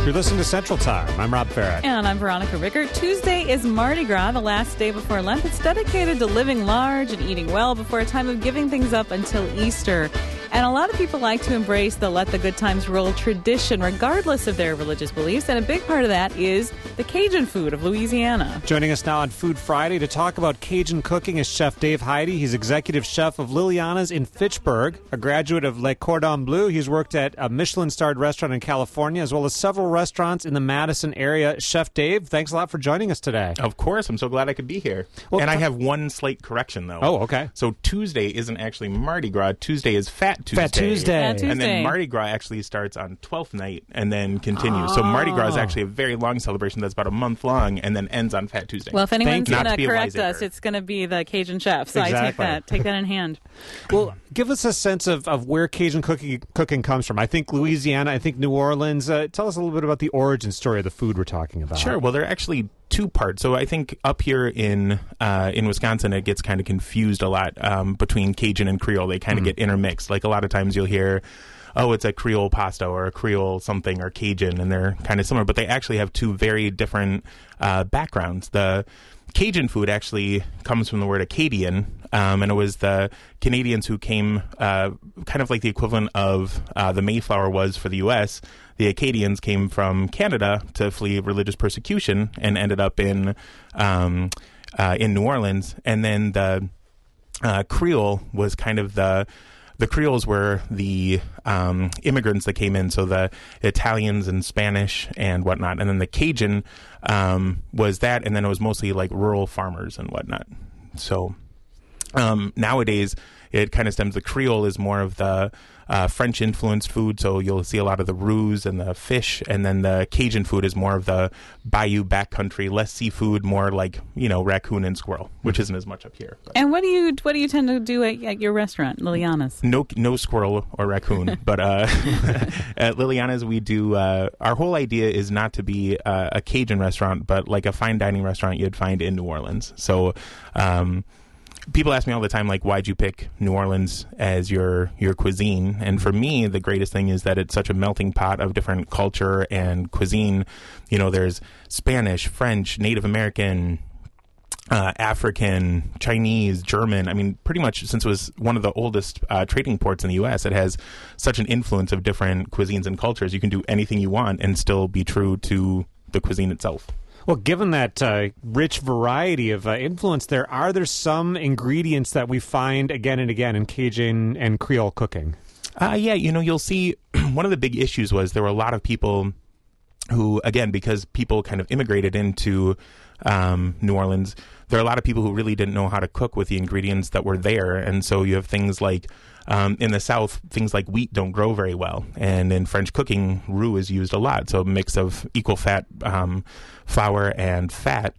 You're listening to Central Time. I'm Rob Farrett. And I'm Veronica Rickert. Tuesday is Mardi Gras, the last day before Lent. It's dedicated to living large and eating well before a time of giving things up until Easter. And a lot of people like to embrace the Let the Good Times Roll tradition, regardless of their religious beliefs. And a big part of that is the Cajun food of Louisiana. Joining us now on Food Friday to talk about Cajun cooking is Chef Dave Heide. He's executive chef of Liliana's in Fitchburg, a graduate of Le Cordon Bleu. He's worked at a Michelin-starred restaurant in California, as well as several restaurants in the Madison area. Chef Dave, thanks a lot for joining us today. Of course. I'm so glad I could be here. Well, and I have one slight correction, though. Oh, okay. So Tuesday isn't actually Mardi Gras. Tuesday is Fat Tuesday. Fat Tuesday. And then Mardi Gras actually starts on 12th night and then continues. So Mardi Gras is actually a very long celebration that's about a month long and then ends on Fat Tuesday. Well, if anyone's going to correct us, it's going to be the Cajun chef. So Exactly. I take that in hand. Well, give us a sense of where Cajun cooking comes from. I think Louisiana, I think New Orleans. Tell us a little bit about the origin story of the food we're talking about. Sure. Well, there are actually two parts. So I think up here in Wisconsin, it gets kind of confused a lot between Cajun and Creole. They kind of get intermixed. Like a lot of times you'll hear, oh, it's a Creole pasta or a Creole something or Cajun, and they're kind of similar, but they actually have two very different backgrounds. The Cajun food actually comes from the word Acadian, and it was the Canadians who came kind of like the equivalent of the Mayflower was for the U.S. The Acadians came from Canada to flee religious persecution and ended up in New Orleans. And then the Creole was kind of the Creoles were the immigrants that came in, so the Italians and Spanish and whatnot. And then the Cajun was that, and then it was mostly like rural farmers and whatnot. So nowadays, it kind of stems. The Creole is more of the French-influenced food, so you'll see a lot of the roux and the fish, and then the Cajun food is more of the bayou backcountry, less seafood, more like, raccoon and squirrel, which isn't as much up here. But. And what do you tend to do at your restaurant, Liliana's? No squirrel or raccoon, but at Liliana's we do. Our whole idea is not to be a Cajun restaurant, but like a fine dining restaurant you'd find in New Orleans. So. People ask me all the time, like, why'd you pick New Orleans as your cuisine? And for me, the greatest thing is that it's such a melting pot of different culture and cuisine. There's Spanish, French, Native American, African, Chinese, German. I mean, pretty much since it was one of the oldest trading ports in the U.S., it has such an influence of different cuisines and cultures. You can do anything you want and still be true to the cuisine itself. Well, given that rich variety of influence there, are there some ingredients that we find again and again in Cajun and Creole cooking? Yeah, you'll see one of the big issues was there were a lot of people who, again, because people kind of immigrated into New Orleans, there are a lot of people who really didn't know how to cook with the ingredients that were there. And so you have things like, in the South, things like wheat don't grow very well. And in French cooking, roux is used a lot. So a mix of equal fat flour and fat.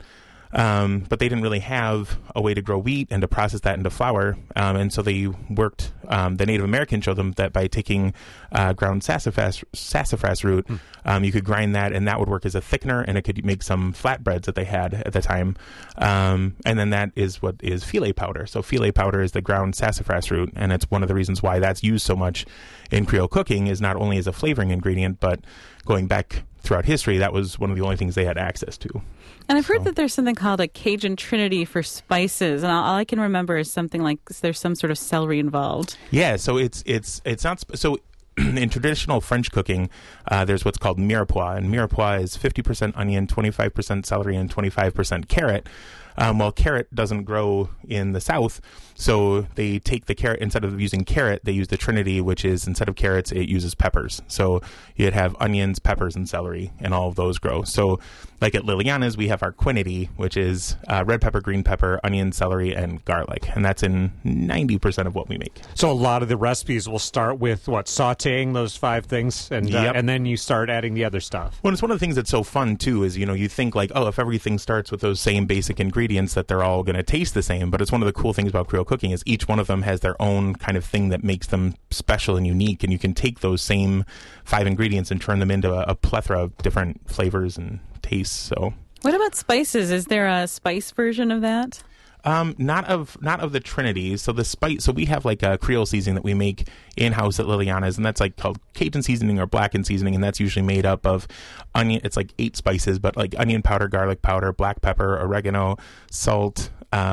But they didn't really have a way to grow wheat and to process that into flour. And so they worked, the Native Americans showed them that by taking ground sassafras root, you could grind that and that would work as a thickener and it could make some flatbreads that they had at the time. And then that is what is filet powder. So filet powder is the ground sassafras root, and it's one of the reasons why that's used so much in Creole cooking is not only as a flavoring ingredient, but going back throughout history, that was one of the only things they had access to. And I've heard that there's something called a Cajun Trinity for spices, and all I can remember is something like there's some sort of celery involved. Yeah, so it's not so. In traditional French cooking, there's what's called mirepoix, and mirepoix is 50% onion, 25% celery, and 25% carrot. Well, carrot doesn't grow in the South, so they take the carrot, instead of using carrot, they use the Trinity, which is, instead of carrots, it uses peppers. So you'd have onions, peppers, and celery, and all of those grow. So like at Liliana's, we have our quinity, which is red pepper, green pepper, onion, celery, and garlic, and that's in 90% of what we make. So a lot of the recipes will start with, sautéing those 5 things, and then you start adding the other stuff. Well, it's one of the things that's so fun, too, is, you think like, oh, if everything starts with those same basic ingredients, that they're all going to taste the same. But it's one of the cool things about Creole cooking is each one of them has their own kind of thing that makes them special and unique, and you can take those same 5 ingredients and turn them into a plethora of different flavors and tastes. So, what about spices? Is there a spice version of that? Not of the Trinity. So the spice. So we have like a Creole seasoning that we make in house at Liliana's, and that's like called Cajun seasoning or blackened seasoning, and that's usually made up of onion. It's like 8 spices, but like onion powder, garlic powder, black pepper, oregano, salt,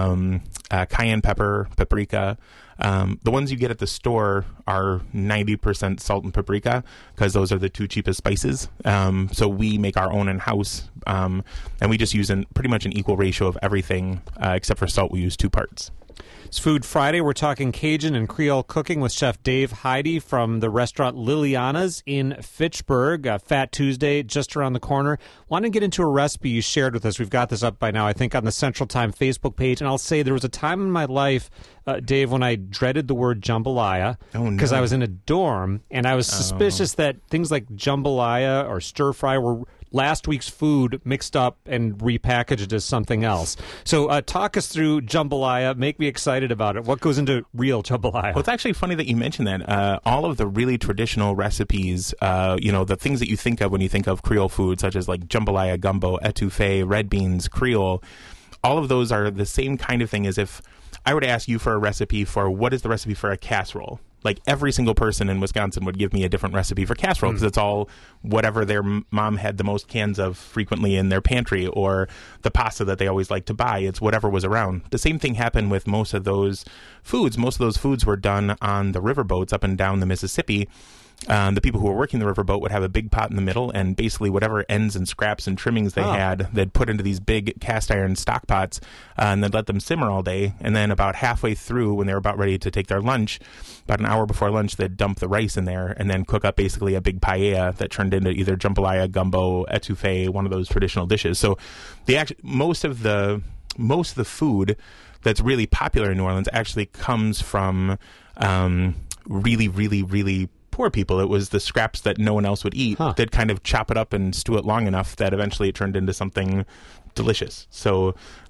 cayenne pepper, paprika. The ones you get at the store are 90% salt and paprika because those are the 2 cheapest spices. So we make our own in house, and we just use pretty much an equal ratio of everything except for salt. We use 2 parts. It's Food Friday. We're talking Cajun and Creole cooking with Chef Dave Heide from the restaurant Liliana's in Fitchburg. Fat Tuesday just around the corner. Want to get into a recipe you shared with us. We've got this up by now, I think, on the Central Time Facebook page. And I'll say there was a time in my life, Dave, when I dreaded the word jambalaya because I was in a dorm, and I was suspicious that things like jambalaya or stir fry were last week's food mixed up and repackaged as something else. So talk us through jambalaya. Make me excited about it. What goes into real jambalaya? Well, it's actually funny that you mentioned that. All of the really traditional recipes, the things that you think of when you think of Creole food, such as like jambalaya, gumbo, etouffee, red beans, Creole, all of those are the same kind of thing as if I were to ask you for a recipe for what is the recipe for a casserole. Like every single person in Wisconsin would give me a different recipe for casserole because it's all whatever their mom had the most cans of frequently in their pantry, or the pasta that they always liked to buy. It's whatever was around. The same thing happened with most of those foods. Most of those foods were done on the riverboats up and down the Mississippi. The people who were working the riverboat would have a big pot in the middle, and basically whatever ends and scraps and trimmings they had, they'd put into these big cast iron stock pots, and they'd let them simmer all day. And then about halfway through, when they were about ready to take their lunch, about an hour before lunch, they'd dump the rice in there and then cook up basically a big paella that turned into either jambalaya, gumbo, etouffee, one of those traditional dishes. So most of the food that's really popular in New Orleans actually comes from really, really, really poor people. It was the scraps that no one else would eat. They'd kind of chop it up and stew it long enough that eventually it turned into something delicious. So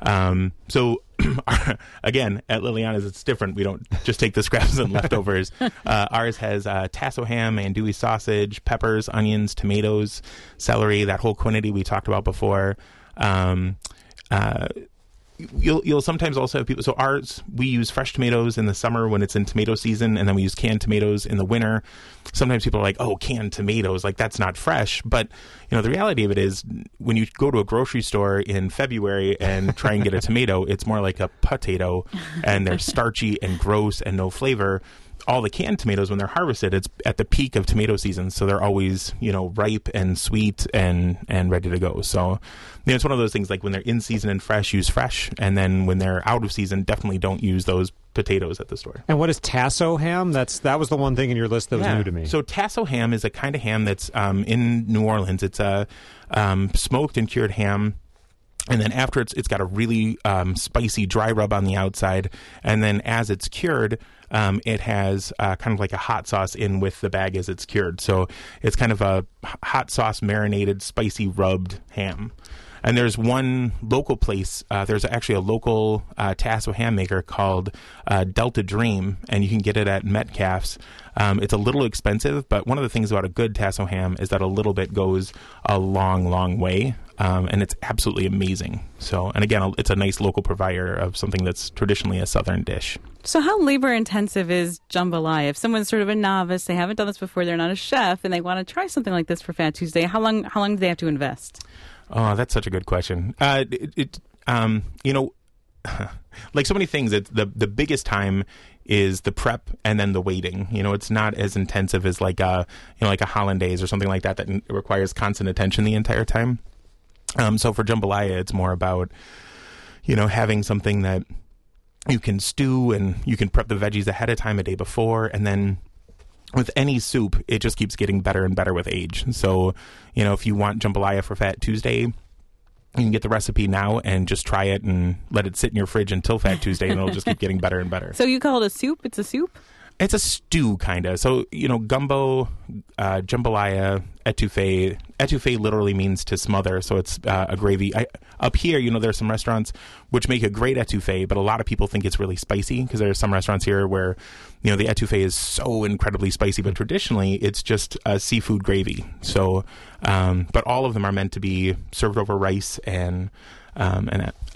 again, at Liliana's, it's different. We don't just take the scraps and leftovers. Ours has tasso ham, andouille sausage, peppers, onions, tomatoes, celery, that whole quantity we talked about before. You'll sometimes also have people. So ours, we use fresh tomatoes in the summer when it's in tomato season, and then we use canned tomatoes in the winter. Sometimes people are like, "Oh, canned tomatoes, like that's not fresh." But the reality of it is, when you go to a grocery store in February and try and get a tomato, it's more like a potato, and they're starchy and gross and no flavor. All the canned tomatoes, when they're harvested, it's at the peak of tomato season, so they're always ripe and sweet and ready to go. So it's one of those things, like when they're in season and fresh, use fresh, and then when they're out of season, definitely don't use those potatoes at the store. And what is tasso ham? That was the one thing in your list that was new to me. So tasso ham is a kind of ham that's in New Orleans. It's a smoked and cured ham. And then after it's got a really spicy dry rub on the outside. And then as it's cured, it has kind of like a hot sauce in with the bag as it's cured. So it's kind of a hot sauce marinated, spicy rubbed ham. And there's one local place. There's actually a local tasso ham maker called Delta Dream, and you can get it at Metcalf's. It's a little expensive, but one of the things about a good tasso ham is that a little bit goes a long, long way, and it's absolutely amazing. So, and again, it's a nice local provider of something that's traditionally a Southern dish. So how labor-intensive is jambalaya? If someone's sort of a novice, they haven't done this before, they're not a chef, and they want to try something like this for Fat Tuesday, how long do they have to invest? Oh, that's such a good question. Like so many things, the biggest time is the prep and then the waiting. It's not as intensive as like a hollandaise or something like that requires constant attention the entire time. So for jambalaya, it's more about having something that you can stew, and you can prep the veggies ahead of time a day before, and then with any soup, it just keeps getting better and better with age. So, if you want jambalaya for Fat Tuesday, you can get the recipe now and just try it and let it sit in your fridge until Fat Tuesday, and it'll just keep getting better and better. So you call it a soup? It's a soup? It's a stew, kind of. So, gumbo, jambalaya, etouffee. Etouffee literally means to smother, so it's a gravy. Up here, there's some restaurants which make a great etouffee, but a lot of people think it's really spicy because there are some restaurants here where, the etouffee is so incredibly spicy, but traditionally it's just a seafood gravy. So, but all of them are meant to be served over rice and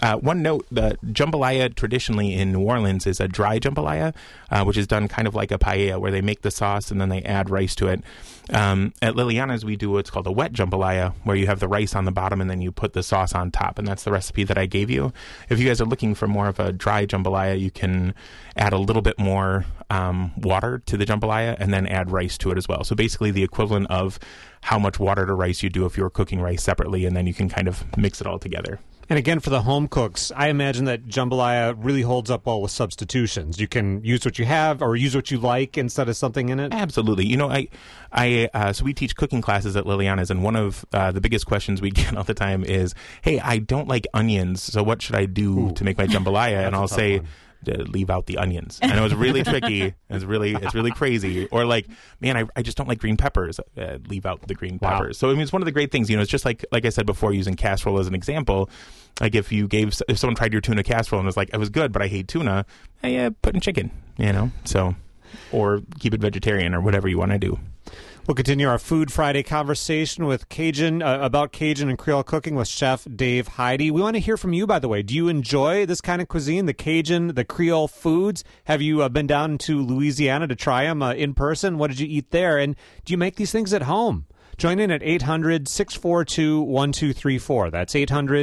One note, the jambalaya traditionally in New Orleans is a dry jambalaya, which is done kind of like a paella, where they make the sauce and then they add rice to it. At Liliana's, we do what's called a wet jambalaya, where you have the rice on the bottom and then you put the sauce on top, and that's the recipe that I gave you. If you guys are looking for more of a dry jambalaya, you can add a little bit more water to the jambalaya and then add rice to it as well. So basically the equivalent of how much water to rice you do if you were cooking rice separately, and then you can kind of mix it all together. And again, for the home cooks, I imagine that jambalaya really holds up well with substitutions. You can use what you have or use what you like instead of something in it. Absolutely. You know, so we teach cooking classes at Liliana's, and one of the biggest questions we get all the time is, "Hey, I don't like onions, so what should I do to make my jambalaya?" And I'll say, leave out the onions. I know it's really tricky. It's really crazy. Or like, man, I just don't like green peppers. Leave out the green peppers. So I mean, it's one of the great things. You know, it's just like I said before, using casserole as an example. Like if someone tried your tuna casserole and was like, "It was good, but I hate tuna," hey, put in chicken. You know, so or keep it vegetarian or whatever you want to do. We'll continue our Food Friday conversation with about Cajun and Creole cooking with Chef Dave Heide. We want to hear from you, by the way. Do you enjoy this kind of cuisine, the Cajun, the Creole foods? Have you been down to Louisiana to try them in person? What did you eat there? And do you make these things at home? Join in at 800-642-1234. That's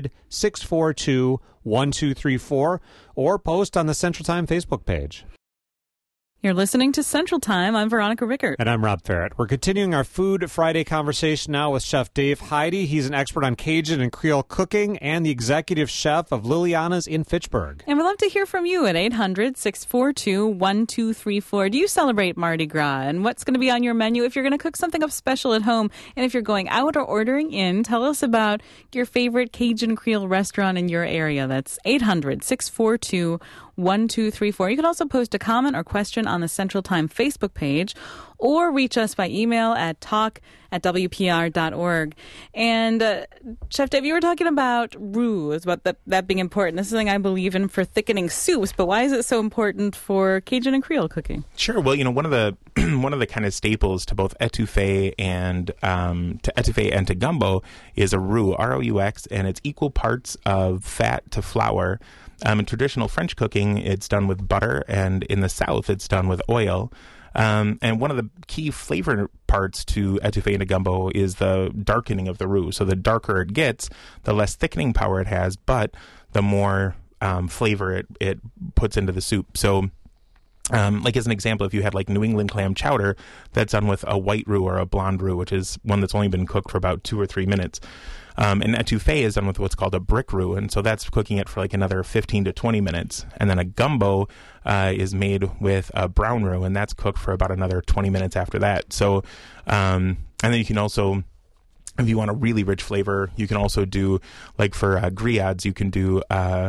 800-642-1234. Or post on the Central Time Facebook page. You're listening to Central Time. I'm Veronica Rickert. And I'm Rob Ferret. We're continuing our Food Friday conversation now with Chef Dave Heide. He's an expert on Cajun and Creole cooking and the executive chef of Liliana's in Fitchburg. And we'd love to hear from you at 800-642-1234. Do you celebrate Mardi Gras? And what's going to be on your menu if you're going to cook something up special at home? And if you're going out or ordering in, tell us about your favorite Cajun Creole restaurant in your area. That's 800-642-1234. 1234. You can also post a comment or question on the Central Time Facebook page or reach us by email at talk@wpr.org. And Chef Dave, you were talking about roux, about that being important. This is something I believe in for thickening soups, but why is it so important for Cajun and Creole cooking? Sure. Well, you know, one of the kind of staples to both etouffee and to gumbo is a roux, R-O-U-X, and it's equal parts of fat to flour. In traditional French cooking, it's done with butter, and in the South, it's done with oil. And one of the key flavor parts to etouffee and to gumbo is the darkening of the roux. So the darker it gets, the less thickening power it has, but the more flavor it puts into the soup. So like as an example, if you had like New England clam chowder that's done with a white roux or a blonde roux, which is one that's only been cooked for about 2 or 3 minutes. And etouffee is done with what's called a brick roux, and so that's cooking it for like another 15 to 20 minutes. And then a gumbo is made with a brown roux, and that's cooked for about another 20 minutes after that. So, and then you can also, if you want a really rich flavor, you can also do, like for grillades, you can do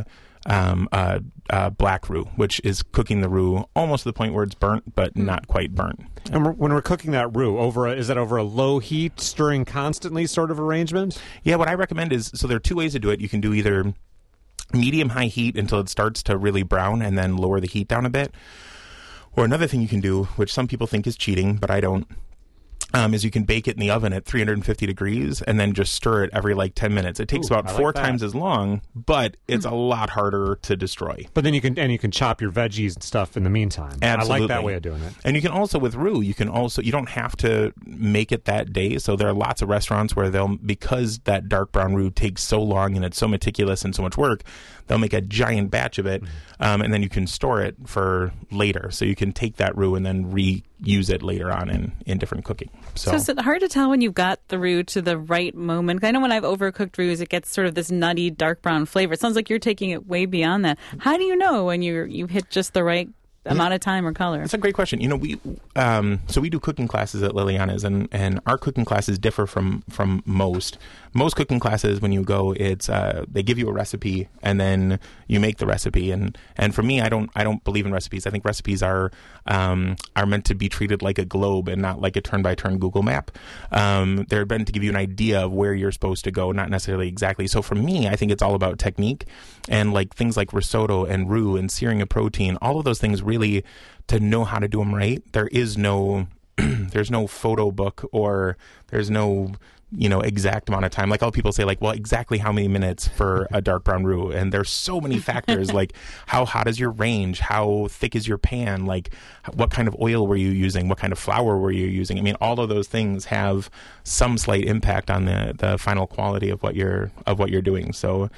black roux, which is cooking the roux almost to the point where it's burnt, but not quite burnt. And when we're cooking that roux, is that over a low heat, stirring constantly sort of arrangement? Yeah, what I recommend is, so there are 2 ways to do it. You can do either medium-high heat until it starts to really brown and then lower the heat down a bit. Or another thing you can do, which some people think is cheating, but I don't, is you can bake it in the oven at 350 degrees and then just stir it every like 10 minutes. It takes about 4 times as long, but it's a lot harder to destroy. But then you can chop your veggies and stuff in the meantime. Absolutely. I like that way of doing it. And you can also, with roux, you don't have to make it that day. So there are lots of restaurants where because that dark brown roux takes so long and it's so meticulous and so much work, they'll make a giant batch of it, and then you can store it for later. So you can take that roux and then reuse it later on in different cooking. So is it hard to tell when you've got the roux to the right moment? I know when I've overcooked roux, it gets sort of this nutty, dark brown flavor. It sounds like you're taking it way beyond that. How do you know when you've hit just the right amount of time or color? That's a great question. You know, we do cooking classes at Liliana's, and our cooking classes differ from most. Most cooking classes, when you go, it's they give you a recipe and then you make the recipe. And for me, I don't believe in recipes. I think recipes are meant to be treated like a globe and not like a turn-by-turn Google map. They're meant to give you an idea of where you're supposed to go, not necessarily exactly. So for me, I think it's all about technique, and like things like risotto and roux and searing a protein. All of those things really, to know how to do them right, there is no there's no photo book, or there's no exact amount of time. Like all people say, like, well, exactly how many minutes for a dark brown roux? And there's so many factors, like how hot is your range? How thick is your pan? Like what kind of oil were you using? What kind of flour were you using? I mean, all of those things have some slight impact on the final quality of what you're doing. So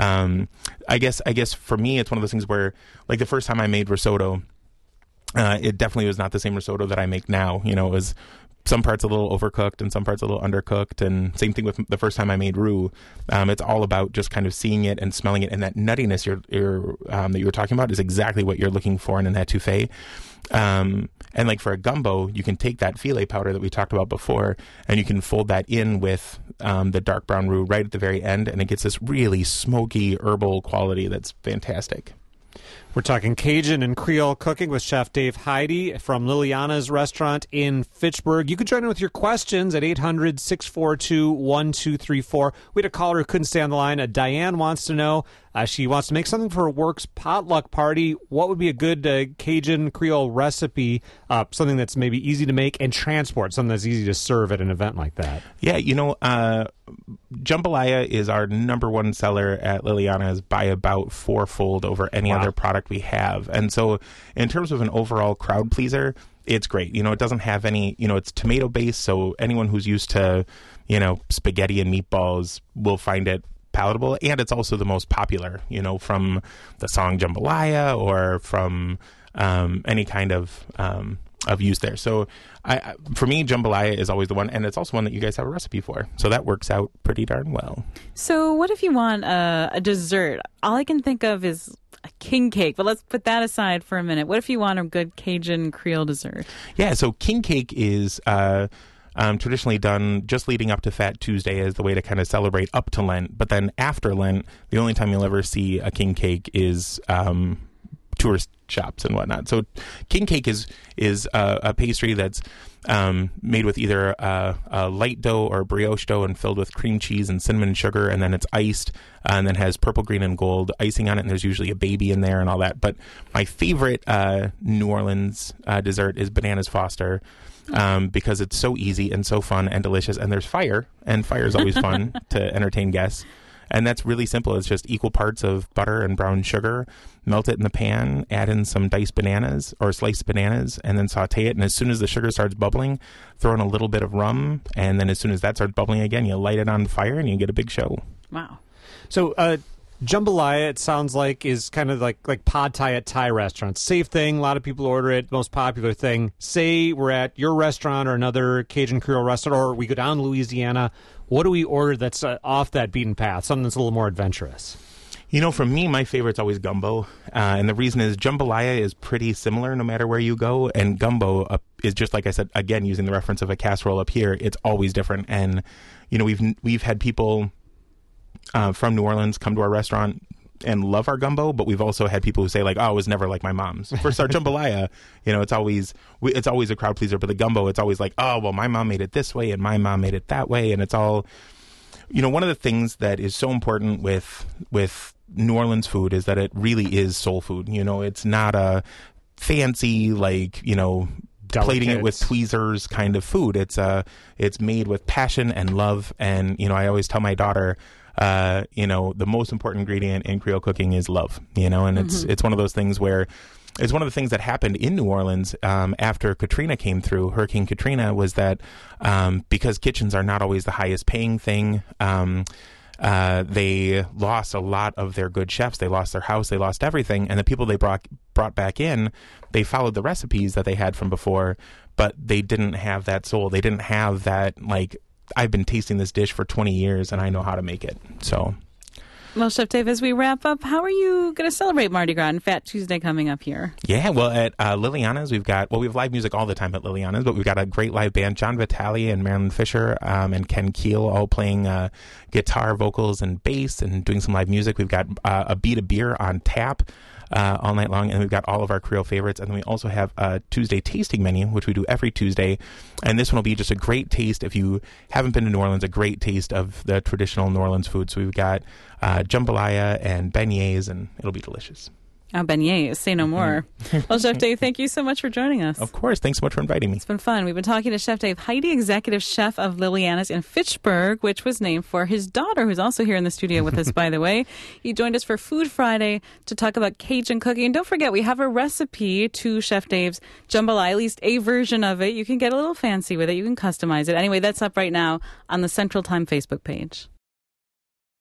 I guess for me, it's one of those things where, like, the first time I made risotto, it definitely was not the same risotto that I make now. It was some parts a little overcooked and some parts a little undercooked, and same thing with the first time I made roux. It's all about just kind of seeing it and smelling it, and that nuttiness that you were talking about is exactly what you're looking for in an etouffee. And like for a gumbo, you can take that filet powder that we talked about before, and you can fold that in with the dark brown roux right at the very end, and it gets this really smoky herbal quality that's fantastic. We're talking Cajun and Creole cooking with Chef Dave Heide from Liliana's restaurant in Fitchburg. You can join in with your questions at 800-642-1234. We had a caller who couldn't stay on the line. Diane wants to know, she wants to make something for her work's potluck party. What would be a good Cajun Creole recipe, something that's maybe easy to make and transport, something that's easy to serve at an event like that? Yeah, jambalaya is our number one seller at Liliana's by about fourfold over any other product we have. And so in terms of an overall crowd pleaser, it's great. It doesn't have any, it's tomato based, so anyone who's used to, spaghetti and meatballs will find it palatable, and it's also the most popular, from the song Jambalaya or from any kind of use there. So for me, jambalaya is always the one, and it's also one that you guys have a recipe for. So that works out pretty darn well. So what if you want a dessert? All I can think of is a king cake, but let's put that aside for a minute. What if you want a good Cajun Creole dessert? Yeah, so king cake is traditionally done just leading up to Fat Tuesday as the way to kind of celebrate up to Lent. But then after Lent, the only time you'll ever see a king cake is tourist shops and whatnot. So king cake is a pastry that's made with either a light dough or brioche dough and filled with cream cheese and cinnamon and sugar, and then it's iced and then has purple, green, and gold icing on it, and there's usually a baby in there and all that. But my favorite New Orleans dessert is Bananas Foster, because it's so easy and so fun and delicious, and there's fire, and fire is always fun to entertain guests. And that's really simple. It's just equal parts of butter and brown sugar. Melt it in the pan, add in some diced bananas or sliced bananas, and then saute it. And as soon as the sugar starts bubbling, throw in a little bit of rum. And then as soon as that starts bubbling again, you light it on fire and you get a big show. Wow. So jambalaya, it sounds like, is kind of like pad thai at Thai restaurants. Safe thing. A lot of people order it. Most popular thing. Say we're at your restaurant or another Cajun Creole restaurant, or we go down to Louisiana. What do we order that's off that beaten path, something that's a little more adventurous? For me, my favorite's always gumbo. And the reason is jambalaya is pretty similar no matter where you go. And gumbo is just, like I said, again, using the reference of a casserole up here, it's always different. And, we've had people from New Orleans come to our restaurant and love our gumbo, but we've also had people who say, like, oh, it was never like my mom's. First, our jambalaya, it's always a crowd pleaser, but the gumbo, it's always like, oh, well, my mom made it this way and my mom made it that way. And it's all, one of the things that is so important with New Orleans food is that it really is soul food. It's not a fancy, plating it with tweezers kind of food. It's made with passion and love. And, I always tell my daughter, the most important ingredient in Creole cooking is love, and it's one of those things where it's one of the things that happened in New Orleans after Katrina came through, Hurricane Katrina, was that because kitchens are not always the highest paying thing, they lost a lot of their good chefs. They lost their house. They lost everything. And the people they brought back in, they followed the recipes that they had from before, but they didn't have that soul. They didn't have that, I've been tasting this dish for 20 years and I know how to make it. So, well, Chef Dave, as we wrap up, how are you going to celebrate Mardi Gras and Fat Tuesday coming up here? Yeah, well, at Liliana's, we have live music all the time at Liliana's, but we've got a great live band, John Vitale and Marilyn Fisher and Ken Keel, all playing guitar, vocals, and bass, and doing some live music. We've got a beat of beer on tap all night long, and we've got all of our Creole favorites. And then we also have a Tuesday tasting menu, which we do every Tuesday, and this one will be just a great taste, if you haven't been to New Orleans, a great taste of the traditional New Orleans food. So we've got jambalaya and beignets, and it'll be delicious. Beignets, say no more. Well, Chef Dave, thank you so much for joining us. Of course. Thanks so much for inviting me. It's been fun. We've been talking to Chef Dave Heide, executive chef of Liliana's in Fitchburg, which was named for his daughter, who's also here in the studio with us, by the way. He joined us for Food Friday to talk about Cajun cooking. And don't forget, we have a recipe to Chef Dave's jambalaya, at least a version of it. You can get a little fancy with it. You can customize it. Anyway, that's up right now on the Central Time Facebook page.